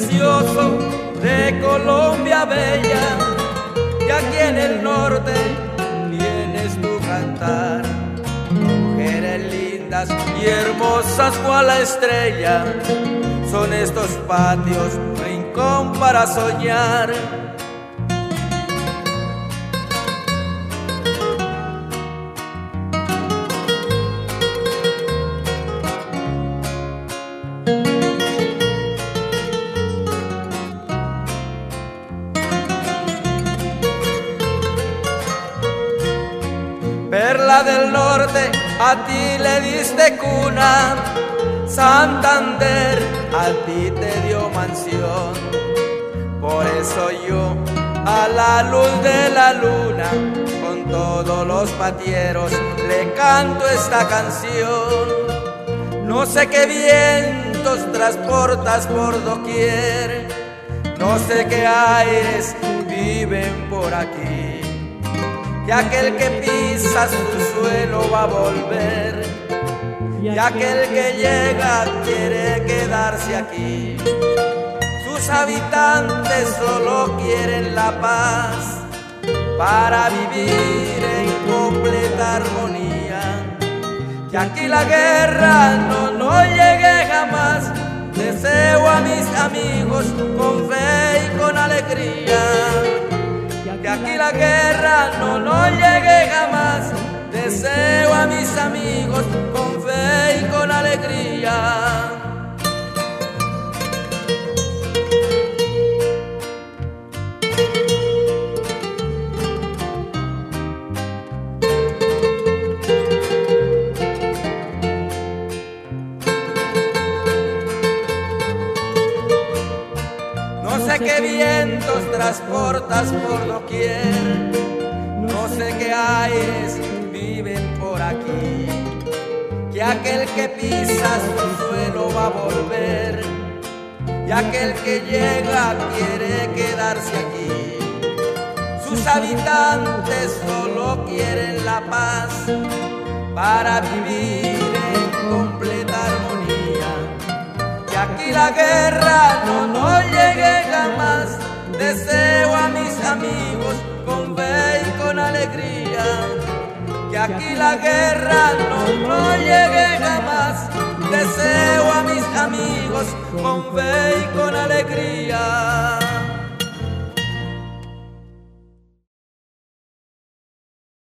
precioso de Colombia bella, y aquí en el norte vienes tú cantar. Mujeres lindas y hermosas cual la estrella, son estos patios rincón para soñar. Perla del norte, a ti le diste cuna, Santander a ti te dio mansión. Por eso yo, a la luz de la luna, con todos los patieros le canto esta canción. No sé qué vientos transportas por doquier, no sé qué aires viven por aquí, que aquel que pisa su suelo va a volver, y aquel que llega quiere quedarse aquí. Sus habitantes solo quieren la paz para vivir en completa armonía, que aquí la guerra no llegue jamás. Deseo a mis amigos con fe y con alegría, que aquí la guerra no llegue jamás. Deseo a mis amigos con fe y con alegría. No sé qué vientos transportas por doquier, no sé qué aires viven por aquí, que aquel que pisa su suelo va a volver, y aquel que llega quiere quedarse aquí. Sus habitantes solo quieren la paz para vivir en completa armonía, que aquí la guerra no llegue jamás. Deseo a mis amigos con fe y con alegría, que aquí la guerra no llegue jamás. Deseo a mis amigos con fe y con alegría.